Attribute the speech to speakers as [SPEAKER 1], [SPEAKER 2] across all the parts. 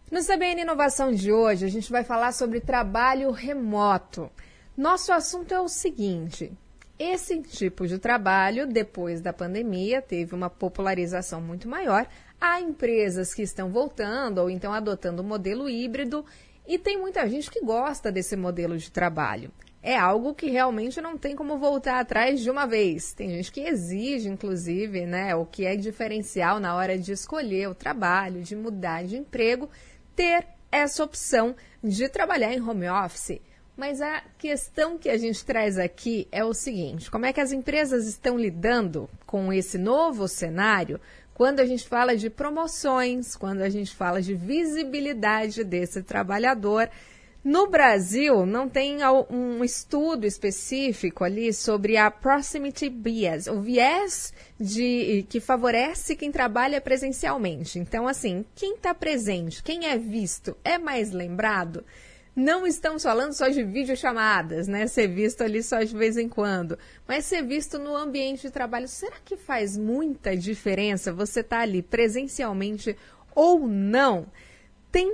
[SPEAKER 1] No CBN Inovação de hoje, a gente vai falar sobre trabalho remoto. Nosso assunto é o seguinte: esse tipo de trabalho, depois da pandemia, teve uma popularização muito maior. Há empresas que estão voltando ou então adotando o modelo híbrido e tem muita gente que gosta desse modelo de trabalho. É algo que realmente não tem como voltar atrás de uma vez. Tem gente que exige, inclusive, o que é diferencial na hora de escolher o trabalho, de mudar de emprego, ter essa opção de trabalhar em home office. Mas a questão que a gente traz aqui é o seguinte: como é que as empresas estão lidando com esse novo cenário quando a gente fala de promoções, quando a gente fala de visibilidade desse trabalhador? No Brasil, não tem um estudo específico ali sobre a proximity bias, o viés que favorece quem trabalha presencialmente. Então, assim, quem está presente, quem é visto, é mais lembrado? Não estamos falando só de videochamadas, ser visto ali só de vez em quando, mas ser visto no ambiente de trabalho. Será que faz muita diferença você estar ali presencialmente ou não? Tem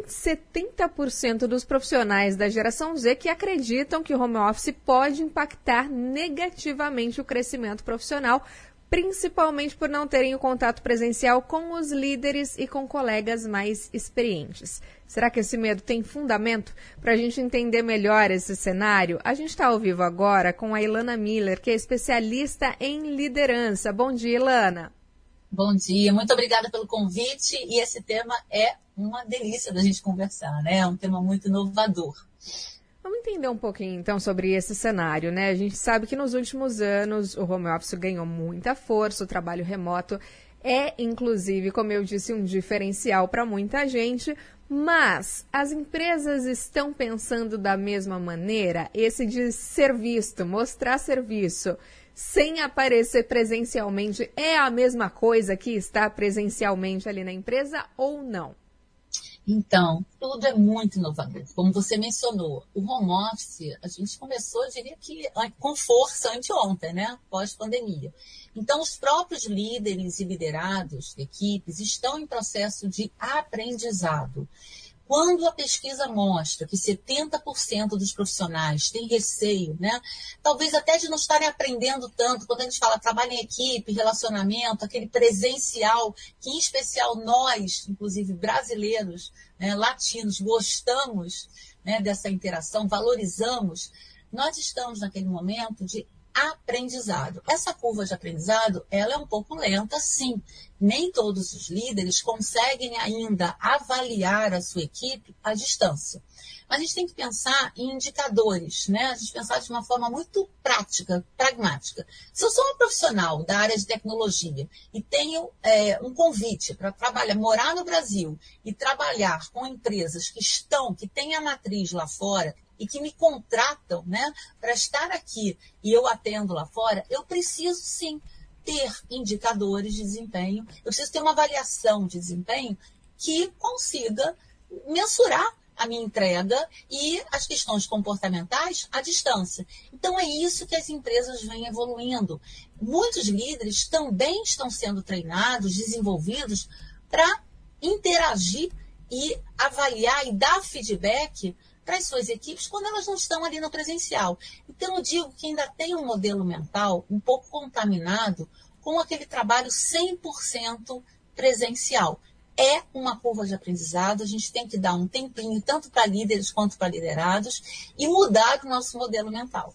[SPEAKER 1] 70% dos profissionais da geração Z que acreditam que o home office pode impactar negativamente o crescimento profissional, principalmente por não terem o contato presencial com os líderes e com colegas mais experientes. Será que esse medo tem fundamento? Para a gente entender melhor esse cenário, a gente está ao vivo agora com a Ilana Miller, que é especialista em liderança. Bom dia, Ilana.
[SPEAKER 2] Bom dia, muito obrigada pelo convite, e esse tema é uma delícia da gente conversar, É um tema muito inovador.
[SPEAKER 1] Vamos entender um pouquinho, então, sobre esse cenário, A gente sabe que nos últimos anos o home office ganhou muita força, o trabalho remoto é, inclusive, como eu disse, um diferencial para muita gente, mas as empresas estão pensando da mesma maneira? Esse de ser visto, mostrar serviço, sem aparecer presencialmente, é a mesma coisa que estar presencialmente ali na empresa ou não?
[SPEAKER 2] Então, tudo é muito inovador. Como você mencionou, o home office, a gente começou, eu diria que com força anteontem, pós-pandemia. Então, os próprios líderes e liderados de equipes estão em processo de aprendizado. Quando a pesquisa mostra que 70% dos profissionais têm receio, talvez até de não estarem aprendendo tanto, quando a gente fala trabalho em equipe, relacionamento, aquele presencial, que em especial nós, inclusive brasileiros, latinos, gostamos dessa interação, valorizamos, nós estamos naquele momento de aprendizado. Essa curva de aprendizado, ela é um pouco lenta, sim. Nem todos os líderes conseguem ainda avaliar a sua equipe à distância. Mas a gente tem que pensar em indicadores, A gente pensar de uma forma muito prática, pragmática. Se eu sou uma profissional da área de tecnologia e tenho um convite para trabalhar, morar no Brasil e trabalhar com empresas que têm a matriz lá fora, e que me contratam, para estar aqui e eu atendo lá fora, eu preciso sim ter indicadores de desempenho, eu preciso ter uma avaliação de desempenho que consiga mensurar a minha entrega e as questões comportamentais à distância. Então é isso que as empresas vêm evoluindo. Muitos líderes também estão sendo treinados, desenvolvidos para interagir e avaliar e dar feedback para as suas equipes quando elas não estão ali no presencial. Então, eu digo que ainda tem um modelo mental um pouco contaminado com aquele trabalho 100% presencial. É uma curva de aprendizado, a gente tem que dar um tempinho, tanto para líderes quanto para liderados, e mudar o nosso modelo mental.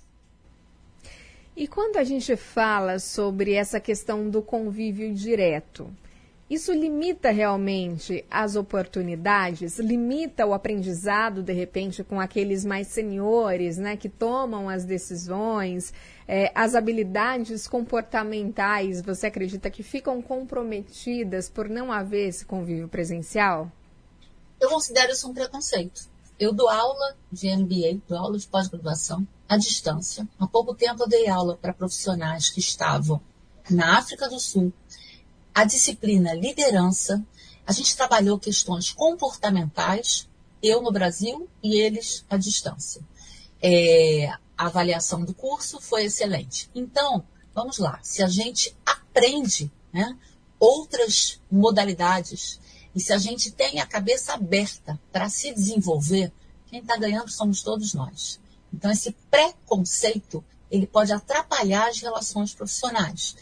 [SPEAKER 1] E quando a gente fala sobre essa questão do convívio direto, isso limita realmente as oportunidades? Limita o aprendizado, de repente, com aqueles mais seniores, que tomam as decisões? As habilidades comportamentais, você acredita que ficam comprometidas por não haver esse convívio presencial?
[SPEAKER 2] Eu considero isso um preconceito. Eu dou aula de MBA, dou aula de pós-graduação à distância. Há pouco tempo eu dei aula para profissionais que estavam na África do Sul. A disciplina liderança, a gente trabalhou questões comportamentais, eu no Brasil e eles à distância. A avaliação do curso foi excelente. Então, vamos lá, se a gente aprende outras modalidades, E se a gente tem a cabeça aberta para se desenvolver, quem está ganhando somos todos nós. Então, esse preconceito, ele pode atrapalhar as relações profissionais.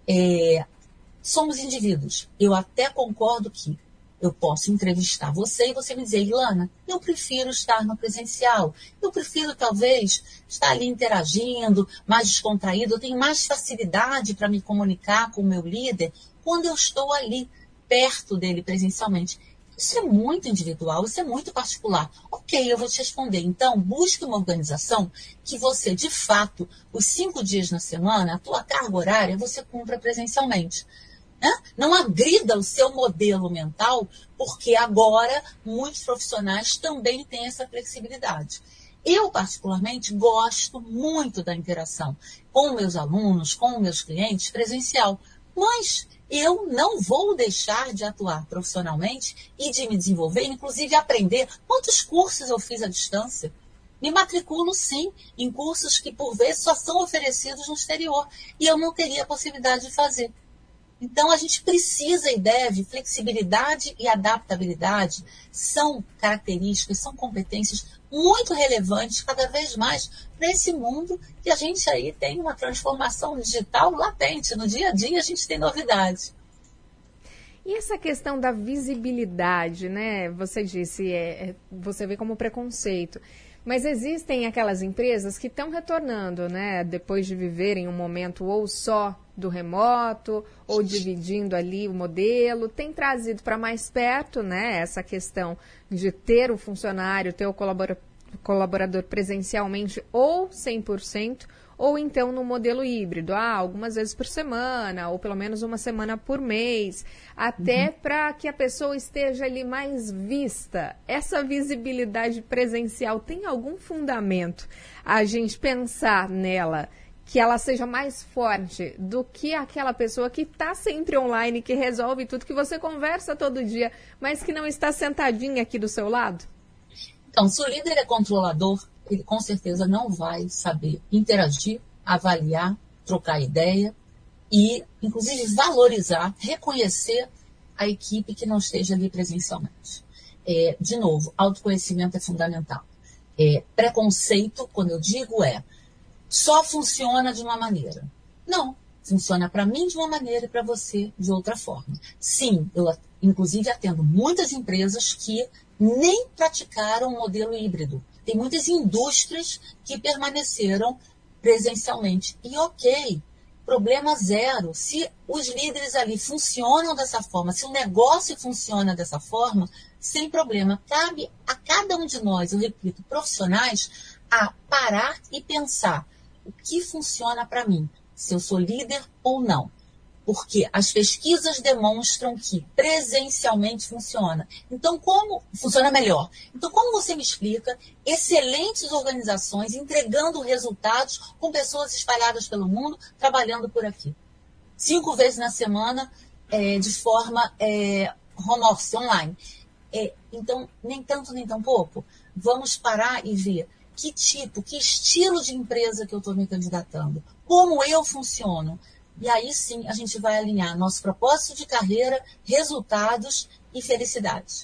[SPEAKER 2] Somos indivíduos. Eu até concordo que eu posso entrevistar você e você me dizer, Ilana, eu prefiro estar no presencial. Eu prefiro, talvez, estar ali interagindo, mais descontraído. Eu tenho mais facilidade para me comunicar com o meu líder quando eu estou ali, perto dele presencialmente. Isso é muito individual, isso é muito particular. Ok, eu vou te responder. Então, busque uma organização que você, de fato, os 5 dias na semana, a tua carga horária, você cumpra presencialmente. Não agrida o seu modelo mental, porque agora muitos profissionais também têm essa flexibilidade. Eu, particularmente, gosto muito da interação com meus alunos, com meus clientes presencial, mas eu não vou deixar de atuar profissionalmente e de me desenvolver, inclusive aprender quantos cursos eu fiz à distância. Me matriculo, sim, em cursos que, por vezes, só são oferecidos no exterior e eu não teria a possibilidade de fazer. Então, a gente precisa e deve, flexibilidade e adaptabilidade são características, são competências muito relevantes cada vez mais para esse mundo que a gente aí tem uma transformação digital latente. No dia a dia a gente tem novidades.
[SPEAKER 1] E essa questão da visibilidade, né? Você disse, você vê como preconceito. Mas existem aquelas empresas que estão retornando, né? Depois de viverem um momento ou só do remoto, ou dividindo ali o modelo, tem trazido para mais perto, né? Essa questão de ter o funcionário, ter o colaborador presencialmente ou 100%, ou então no modelo híbrido, algumas vezes por semana, ou pelo menos uma semana por mês, até para que a pessoa esteja ali mais vista. Essa visibilidade presencial tem algum fundamento a gente pensar nela, que ela seja mais forte do que aquela pessoa que está sempre online, que resolve tudo, que você conversa todo dia, mas que não está sentadinha aqui do seu lado?
[SPEAKER 2] Então, se o líder é controlador, ele com certeza não vai saber interagir, avaliar, trocar ideia e, inclusive, valorizar, reconhecer a equipe que não esteja ali presencialmente. De novo, autoconhecimento é fundamental. Preconceito, quando eu digo, só funciona de uma maneira. Não, funciona para mim de uma maneira e para você de outra forma. Sim, eu inclusive atendo muitas empresas que nem praticaram o modelo híbrido. Tem muitas indústrias que permaneceram presencialmente. E ok, problema zero. Se os líderes ali funcionam dessa forma, se o negócio funciona dessa forma, sem problema. Cabe a cada um de nós, eu repito, profissionais, a parar e pensar o que funciona para mim, se eu sou líder ou não. Porque as pesquisas demonstram que presencialmente funciona. Então, como funciona melhor? Então, como você me explica excelentes organizações entregando resultados com pessoas espalhadas pelo mundo, trabalhando por aqui? 5 vezes na semana, de forma home office, online. Então, nem tanto, nem tão pouco. Vamos parar e ver que estilo de empresa que eu estou me candidatando. Como eu funciono. E aí sim a gente vai alinhar nosso propósito de carreira, resultados e felicidade.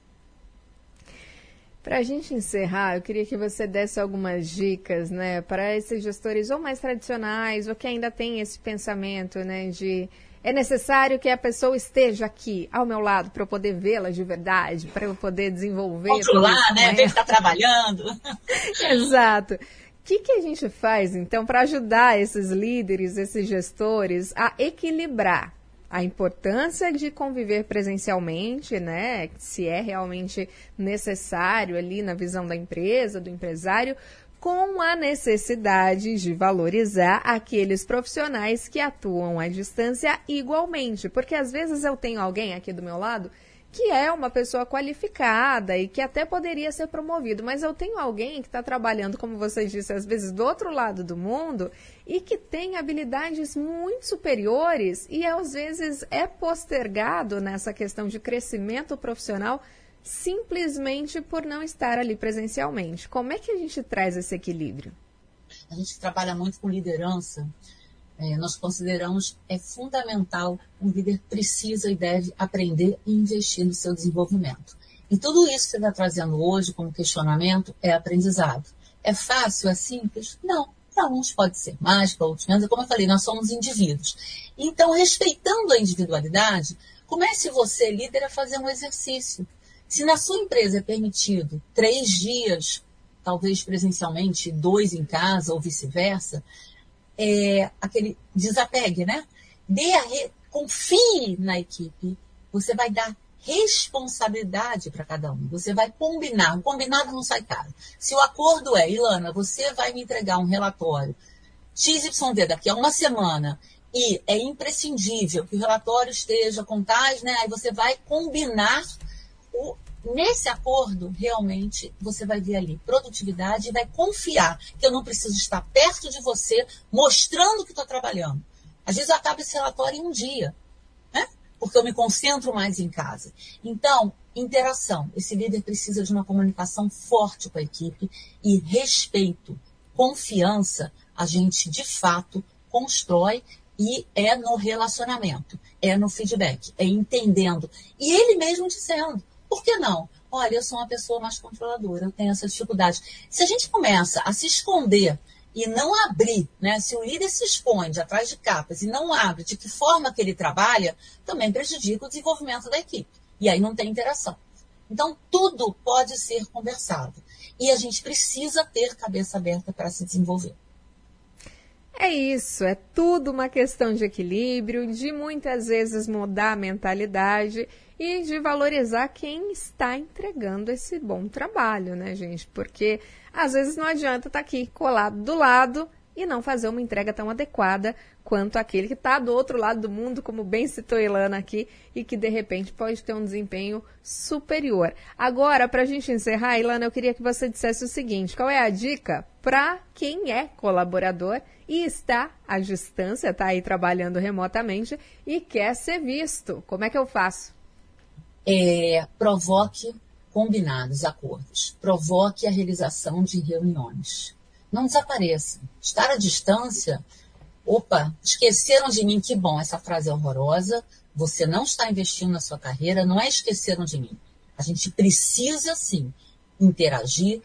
[SPEAKER 1] Para a gente encerrar, eu queria que você desse algumas dicas, né, para esses gestores ou mais tradicionais, ou que ainda tem esse pensamento, né, de é necessário que a pessoa esteja aqui ao meu lado para eu poder vê-la de verdade, para eu poder desenvolver.
[SPEAKER 2] Controlar, né, ver que está trabalhando.
[SPEAKER 1] Exato. O que a gente faz, então, para ajudar esses líderes, esses gestores a equilibrar a importância de conviver presencialmente, né? Se é realmente necessário ali na visão da empresa, do empresário, com a necessidade de valorizar aqueles profissionais que atuam à distância igualmente. Porque às vezes eu tenho alguém aqui do meu lado que é uma pessoa qualificada e que até poderia ser promovido, mas eu tenho alguém que está trabalhando, como você disse, às vezes do outro lado do mundo e que tem habilidades muito superiores e às vezes é postergado nessa questão de crescimento profissional simplesmente por não estar ali presencialmente. Como é que a gente traz esse equilíbrio?
[SPEAKER 2] A gente trabalha muito com liderança nós consideramos fundamental, um líder precisa e deve aprender e investir no seu desenvolvimento. E tudo isso que você está trazendo hoje como questionamento é aprendizado. É fácil, é simples? Não. Para uns pode ser mais, para outros menos. Como eu falei, nós somos indivíduos. Então, respeitando a individualidade, comece você, líder, a fazer um exercício. Se na sua empresa é permitido 3 dias, talvez presencialmente, 2 em casa ou vice-versa, aquele desapegue, né? Confie na equipe, você vai dar responsabilidade para cada um. Você vai combinar. O combinado não sai caro. Se o acordo Ilana, você vai me entregar um relatório XYZ daqui a uma semana e é imprescindível que o relatório esteja com tais, né? Aí você vai combinar nesse acordo, realmente, você vai ver ali produtividade e vai confiar que eu não preciso estar perto de você mostrando que estou trabalhando. Às vezes eu acabo esse relatório em um dia, né? Porque eu me concentro mais em casa. Então, interação. Esse líder precisa de uma comunicação forte com a equipe e respeito, confiança, a gente, de fato, constrói e é no relacionamento, é no feedback, é entendendo. E ele mesmo dizendo, por que não? Olha, eu sou uma pessoa mais controladora, eu tenho essa dificuldade. Se a gente começa a se esconder e não abrir, né? Se o líder se esconde atrás de capas e não abre de que forma que ele trabalha, também prejudica o desenvolvimento da equipe. E aí não tem interação. Então, tudo pode ser conversado. E a gente precisa ter cabeça aberta para se desenvolver.
[SPEAKER 1] É isso, é tudo uma questão de equilíbrio, de muitas vezes mudar a mentalidade e de valorizar quem está entregando esse bom trabalho, né, gente? Porque às vezes não adianta estar aqui colado do lado e não fazer uma entrega tão adequada quanto aquele que está do outro lado do mundo, como bem citou a Ilana aqui, e que de repente pode ter um desempenho superior. Agora, para a gente encerrar, Ilana, eu queria que você dissesse o seguinte, qual é a dica para quem é colaborador e está à distância, está aí trabalhando remotamente e quer ser visto? Como é que eu faço?
[SPEAKER 2] Provoque combinados, acordos. Provoque a realização de reuniões. Não desapareça. Estar à distância, esqueceram de mim, que bom, essa frase é horrorosa, você não está investindo na sua carreira, não é esqueceram de mim. A gente precisa, sim, interagir,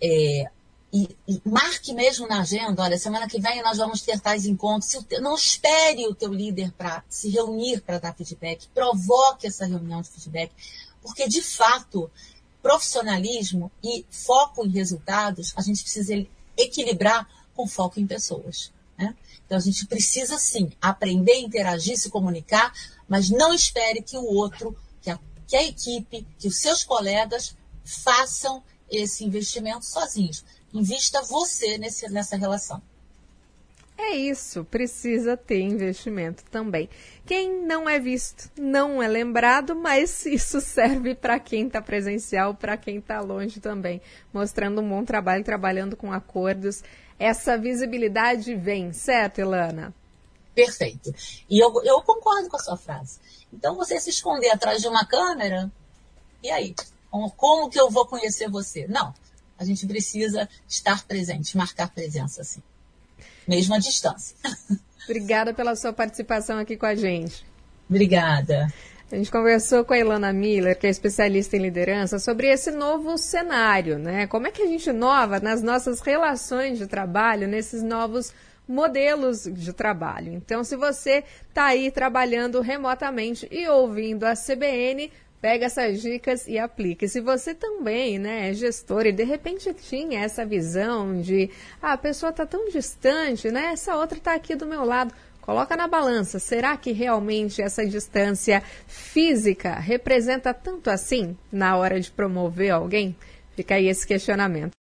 [SPEAKER 2] e marque mesmo na agenda, olha, semana que vem nós vamos ter tais encontros. Não espere o teu líder para se reunir para dar feedback, provoque essa reunião de feedback, porque, de fato, profissionalismo e foco em resultados, a gente precisa equilibrar com foco em pessoas, né? Então, a gente precisa, sim, aprender a interagir, se comunicar, mas não espere que o outro, que a equipe, que os seus colegas façam esse investimento sozinhos. Invista você nessa relação.
[SPEAKER 1] É isso, precisa ter investimento também. Quem não é visto, não é lembrado, mas isso serve para quem está presencial, para quem está longe também, mostrando um bom trabalho, trabalhando com acordos. Essa visibilidade vem, certo, Ilana?
[SPEAKER 2] Perfeito. E eu concordo com a sua frase. Então, você se esconder atrás de uma câmera, e aí? Como que eu vou conhecer você? Não. A gente precisa estar presente, marcar presença, assim, mesmo à distância.
[SPEAKER 1] Obrigada pela sua participação aqui com a gente.
[SPEAKER 2] Obrigada.
[SPEAKER 1] A gente conversou com a Ilana Miller, que é especialista em liderança, sobre esse novo cenário, né? Como é que a gente inova nas nossas relações de trabalho, nesses novos modelos de trabalho. Então, se você está aí trabalhando remotamente e ouvindo a CBN, pega essas dicas e aplica. E se você também, né, é gestor e de repente tinha essa visão de a pessoa está tão distante, né? Essa outra está aqui do meu lado. Coloca na balança. Será que realmente essa distância física representa tanto assim na hora de promover alguém? Fica aí esse questionamento.